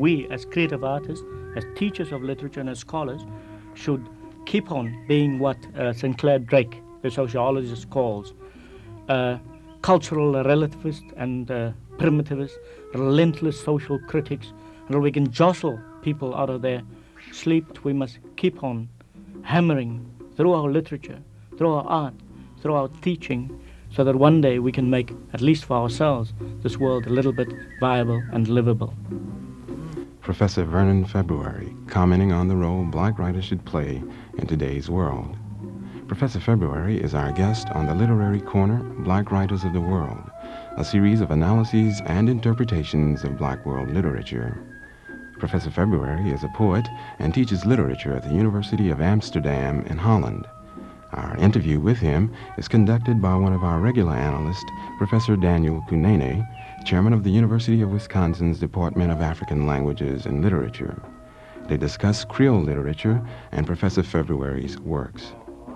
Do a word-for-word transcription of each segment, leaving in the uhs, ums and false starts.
we as creative artists, as teachers of literature and as scholars, should keep on being what uh, Sinclair Drake, the sociologist, calls uh, cultural relativists and uh, primitivists, relentless social critics, and we can jostle people out of their sleep. We must keep on hammering through our literature, through our art, through our teaching, so that one day we can make, at least for ourselves, this world a little bit viable and livable. Professor Vernon February, commenting on the role black writers should play in today's world. Professor February is our guest on the Literary Corner, Black Writers of the World, a series of analyses and interpretations of black world literature. Professor February is a poet and teaches literature at the University of Amsterdam in Holland. Our interview with him is conducted by one of our regular analysts, Professor Daniel Kunene, chairman of the University of Wisconsin's Department of African Languages and Literature. They discuss Creole literature and Professor February's works.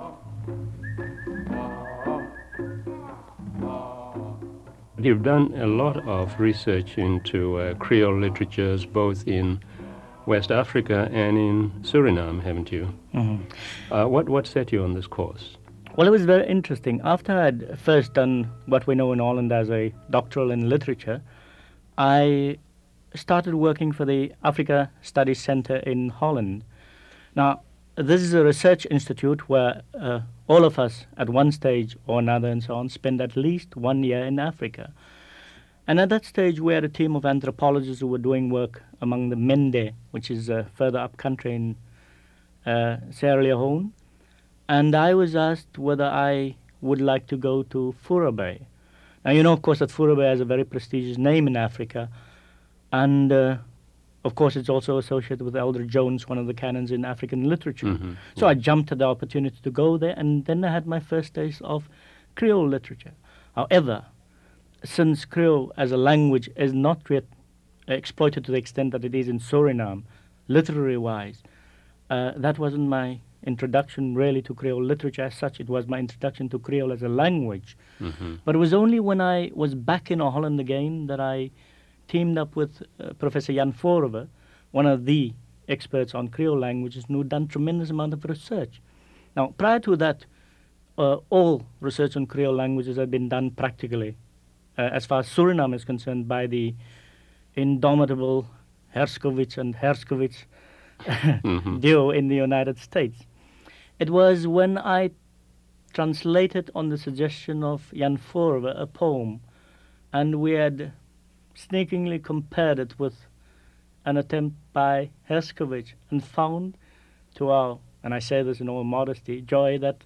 You've done a lot of research into uh, Creole literatures, both in West Africa and in Suriname, haven't you? Mm-hmm. Uh, what, what set you on this course? Well, it was very interesting. After I'd first done what we know in Holland as a doctoral in literature, I started working for the Africa Studies Center in Holland. Now, this is a research institute where uh, all of us at one stage or another and so on spend at least one year in Africa. And at that stage, we had a team of anthropologists who were doing work among the Mende, which is uh, further up country in uh, Sierra Leone. And I was asked whether I would like to go to Furubay. Now, you know, of course, that Furubay has a very prestigious name in Africa. And, uh, of course, it's also associated with Elder Jones, one of the canons in African literature. Mm-hmm. So yeah. I jumped at the opportunity to go there, and then I had my first taste of Creole literature. However, since Creole as a language is not yet exploited to the extent that it is in Suriname, literary-wise, uh, that wasn't my introduction really to Creole literature as such. It was my introduction to Creole as a language. Mm-hmm. But it was only when I was back in Holland again that I teamed up with uh, Professor Jan Forever, one of the experts on Creole languages, who had done tremendous amount of research. Now, prior to that, uh, all research on Creole languages had been done practically, uh, as far as Suriname is concerned, by the indomitable Herskovits and Herskovits mm-hmm. duo in the United States. It was when I translated on the suggestion of Jan Forever a poem, and we had sneakingly compared it with an attempt by Herskovits, and found to our, and I say this in all modesty, joy, that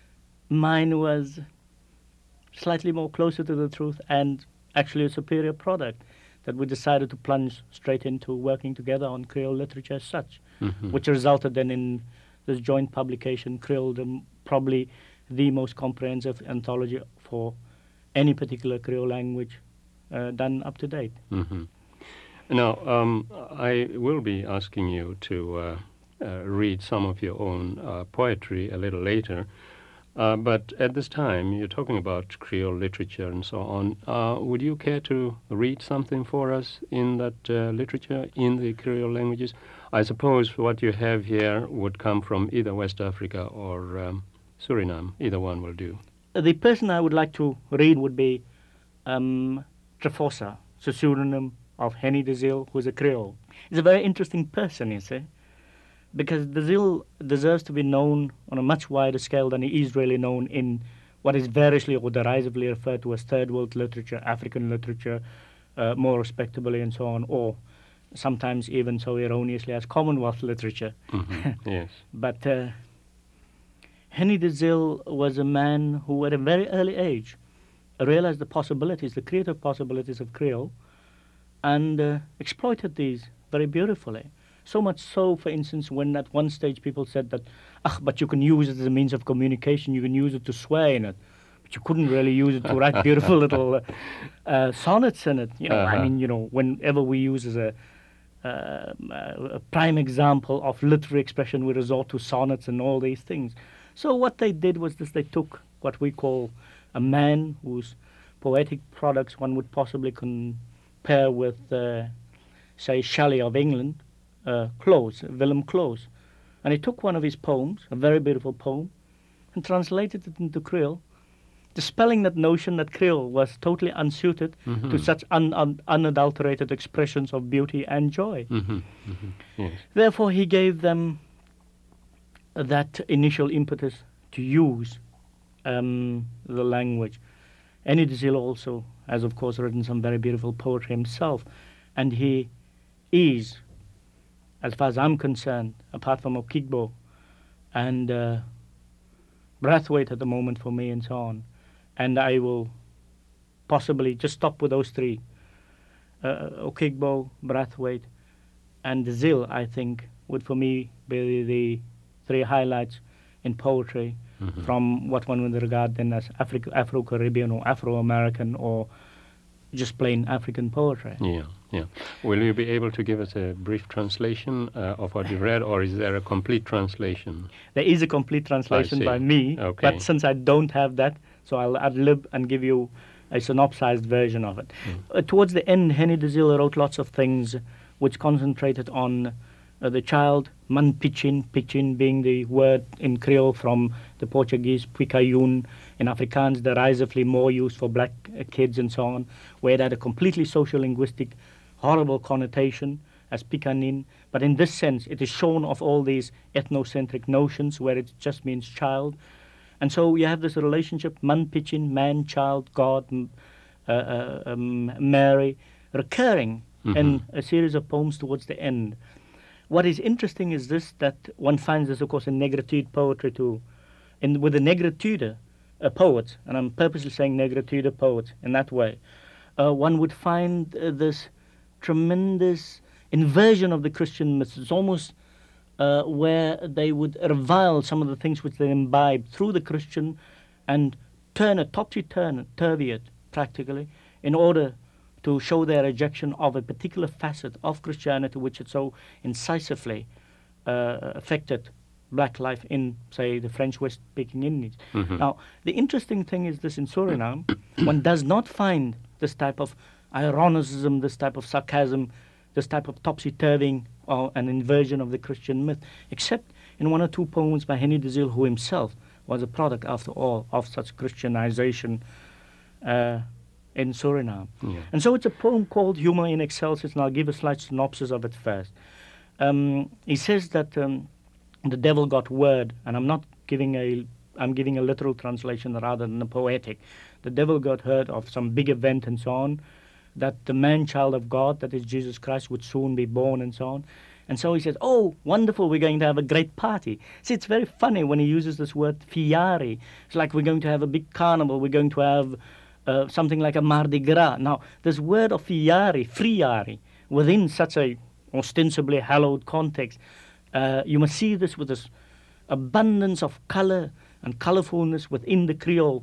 mine was slightly more closer to the truth and actually a superior product, that we decided to plunge straight into working together on Creole literature as such, mm-hmm. which resulted then in this joint publication, Creole, the, probably the most comprehensive anthology for any particular Creole language uh, done up to date. Mm-hmm. Now, um, I will be asking you to uh, uh, read some of your own uh, poetry a little later, uh, but at this time, you're talking about Creole literature and so on. Uh, would you care to read something for us in that uh, literature, in the Creole languages? I suppose what you have here would come from either West Africa or um, Suriname. Either one will do. The person I would like to read would be um, Trefosa, the pseudonym of Henny de Zil, who is a Creole. He's a very interesting person, you see, because de Zil deserves to be known on a much wider scale than he is really known in what is variously or derisively referred to as third world literature, African literature, uh, more respectably and so on, or sometimes even so erroneously as Commonwealth literature. Mm-hmm. Yes. But uh, Henny de Zil was a man who at a very early age realized the possibilities, the creative possibilities of Creole, and uh, exploited these very beautifully. So much so, for instance, when at one stage people said that, ah, but you can use it as a means of communication, you can use it to swear in it, but you couldn't really use it to write beautiful little uh, uh, sonnets in it. You know, uh-huh. I mean, you know, whenever we use as a Uh, a prime example of literary expression, we resort to sonnets and all these things. So what they did was this: they took what we call a man whose poetic products one would possibly compare with uh, say, Shelley of England, uh, Close, Willem Close. And he took one of his poems, a very beautiful poem, and translated it into Creole, dispelling that notion that Creole was totally unsuited Mm-hmm. to such un- un- unadulterated expressions of beauty and joy. Mm-hmm. Mm-hmm. Yes. Therefore, he gave them that initial impetus to use um, the language. Henny de Zille also has, of course, written some very beautiful poetry himself, and he is, as far as I'm concerned, apart from Okigbo and uh, Brathwaite at the moment for me and so on, and I will possibly just stop with those three, uh, Okigbo, Brathwaite, and de Zille, I think, would for me be the three highlights in poetry Mm-hmm. from what one would regard then as Afri- Afro-Caribbean or Afro-American or just plain African poetry. Yeah, yeah. Will you be able to give us a brief translation uh, of what you read, or is there a complete translation? There is a complete translation see. by me, Okay. but since I don't have that, so I'll ad lib and give you a synopsized version of it. Mm. Uh, towards the end, Henny de Zille wrote lots of things which concentrated on uh, the child, man pichin, pichin being the word in Creole from the Portuguese, puicayun, in Afrikaans derisively more used for black uh, kids and so on, where it had a completely social-linguistic, horrible connotation as pikanin, but in this sense it is shown of all these ethnocentric notions where it just means child. And so you have this relationship, man pichin, man, child, God, m- uh, uh, um, Mary, recurring in a series of poems towards the end. What is interesting is this, that one finds this, of course, in negritude poetry too. In, with the negritude uh, poets, and I'm purposely saying negritude poets in that way, uh, one would find uh, this tremendous inversion of the Christian myths. It's almost uh, where they would revile some of the things which they imbibed through the Christian and turn it, topsy-turvy it, practically, in order to show their rejection of a particular facet of Christianity which had so incisively uh, affected black life in, say, the French West-speaking Indies. Mhm. Now, the interesting thing is this: in Suriname, one does not find this type of ironicism, this type of sarcasm, this type of topsy-turvying or an inversion of the Christian myth, except in one or two poems by Henny de Zille, who himself was a product, after all, of such Christianization uh, in Suriname. Yeah. And so it's a poem called Humor in Excelsis, and I'll give a slight synopsis of it first. Um, he says that um, the devil got word, and I'm not giving a, I'm giving a literal translation rather than a poetic. The devil got heard of some big event and so on, that the man-child of God, that is Jesus Christ, would soon be born and so on. And so he says, oh, wonderful, we're going to have a great party. See, it's very funny when he uses this word fiari. It's like we're going to have a big carnival, we're going to have uh, something like a Mardi Gras. Now, this word of fiari, friari, within such a ostensibly hallowed context, uh, you must see this with this abundance of color and colorfulness within the Creole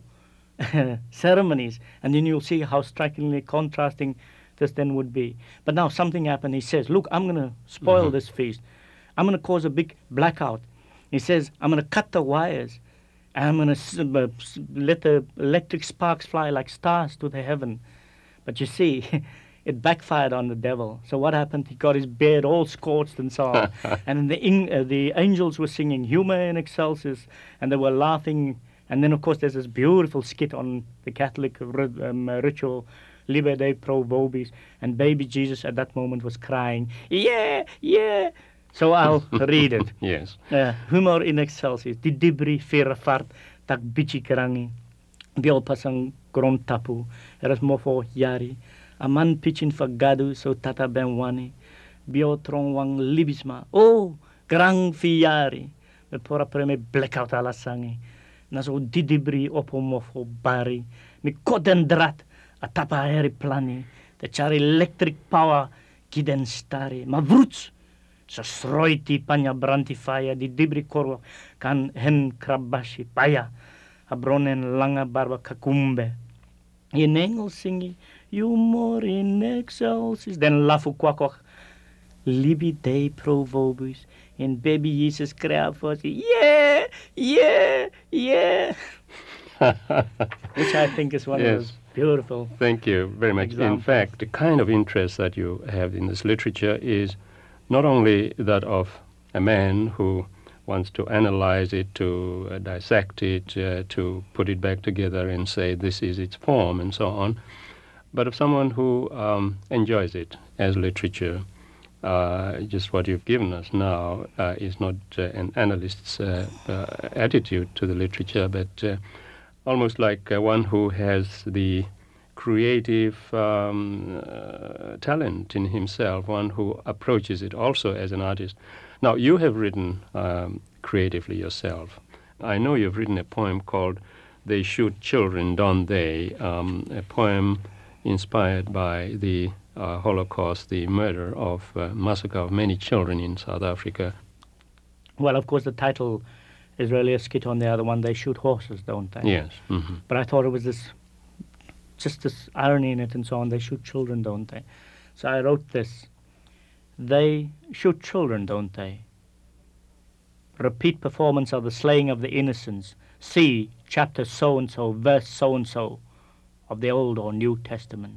ceremonies, and then you'll see how strikingly contrasting this then would be. But now something happened. He says, look, I'm going to spoil Mhm. this feast. I'm going to cause a big blackout. He says, I'm going to cut the wires, and I'm going to let the electric sparks fly like stars to the heaven. But you see, it backfired on the devil. So what happened? He got his beard all scorched and so on. And the, in, uh, the angels were singing Humor in Excelsis, and they were laughing. And then, of course, there's this beautiful skit on the Catholic ri- um, uh, ritual, Liber Dei pro vobis, and baby Jesus at that moment was crying, yeah, yeah. So I'll read it. Yes. Uh, humor in Excelsis, di dibri firafart, tak bichi kerangi, biol pasang grom tapu, eras mofo yari, aman pichin fagadu so tata ben wani, bio tron wang libisma, oh, grang fiari, me pora preme blackout ala sangi, naso di dibri opo mofo bari, mi kodendrat, a tapa eri plani, te cari electric power, kiden stari, ma vruts, sa sroiti panya branti faya di dibri korwa kan hen krabashi paya abronen langa barba kakumbe in engel singi humor in excelsis den lafu kwakwak libi dei pro vobis in baby Jesus creafos yeah yeah yeah which I think is one Yes. of those beautiful. Thank you very much. Example. In fact, the kind of interest that you have in this literature is not only that of a man who wants to analyze it, to uh, dissect it, uh, to put it back together and say this is its form and so on, but of someone who um, enjoys it as literature. Uh, just what you've given us now uh, is not uh, an analyst's uh, uh, attitude to the literature, but uh, almost like uh, one who has the creative um, uh, talent in himself, one who approaches it also as an artist. Now, you have written um, creatively yourself. I know you've written a poem called They Shoot Children, Don't They? Um, a poem inspired by the uh, Holocaust, the murder of, uh, massacre of many children in South Africa. Well, of course, the title is really a skit on the other one. They shoot horses, don't they? Yes. Mm-hmm. But I thought it was this, just this irony in it and so on. They shoot children, don't they? So I wrote this. They shoot children, don't they? Repeat performance of the slaying of the innocents. See chapter so-and-so, verse so-and-so of the Old or New Testament.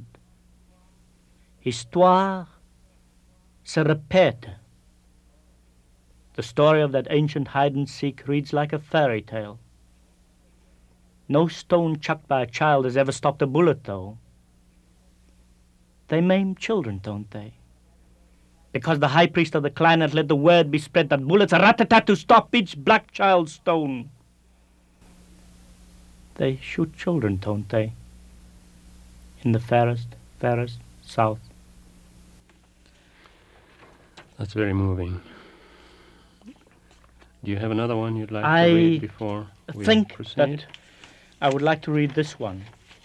Histoire se répète. The story of that ancient hide-and-seek reads like a fairy tale. No stone chucked by a child has ever stopped a bullet, though. They maim children, don't they? Because the high priest of the clan had let the word be spread that bullets are rat-a-tat to stop each black child's stone. They shoot children, don't they? In the fairest, fairest South. That's very moving. Do you have another one you'd like I to read before we think proceed? that I would like to read this one.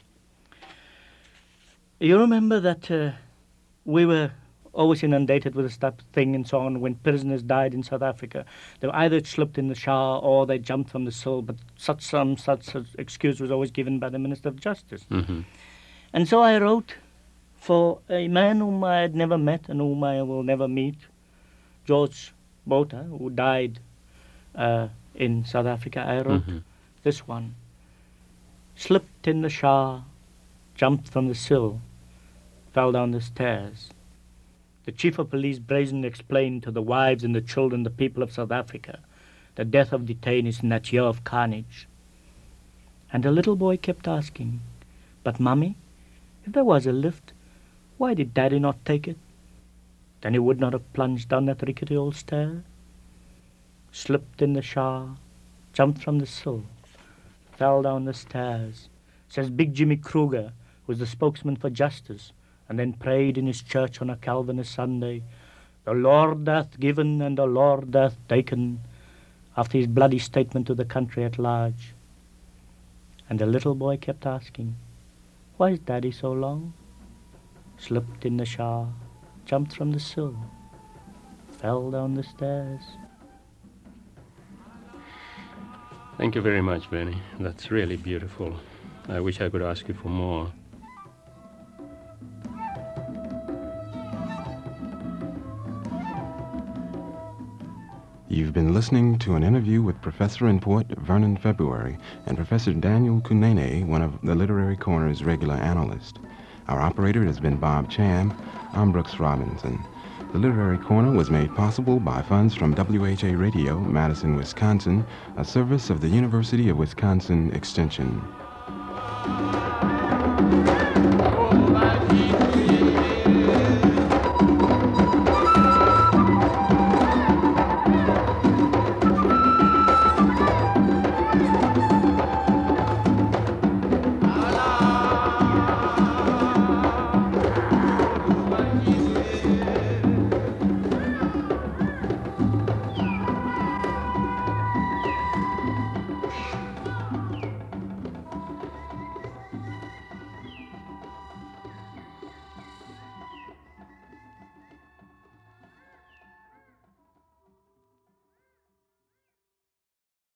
You remember that uh, we were always inundated with this type of thing and so on when prisoners died in South Africa. They were either slipped in the shower or they jumped from the sill, but such some such excuse was always given by the Minister of Justice. Mm-hmm. And so I wrote for a man whom I had never met and whom I will never meet, George Botha, who died uh, in South Africa. I wrote Mm-hmm. this one. Slipped in the shower, jumped from the sill, fell down the stairs. The chief of police brazenly explained to the wives and the children, the people of South Africa, the death of detainees in that year of carnage. And the little boy kept asking, but Mummy, if there was a lift, why did Daddy not take it? Then he would not have plunged down that rickety old stair. Slipped in the shower, jumped from the sill, fell down the stairs, says Big Jimmy Kruger, who was the spokesman for justice, and then prayed in his church on a Calvinist Sunday, the Lord hath given and the Lord hath taken, after his bloody statement to the country at large. And the little boy kept asking, why is Daddy so long? Slipped in the shower, jumped from the sill, fell down the stairs. Thank you very much, Benny. That's really beautiful. I wish I could ask you for more. You've been listening to an interview with Professor in Port Vernon February and Professor Daniel Kunene, one of the Literary Corner's regular analysts. Our operator has been Bob Cham. I'm Brooks Robinson. The Literary Corner was made possible by funds from W H A Radio, Madison, Wisconsin, a service of the University of Wisconsin Extension.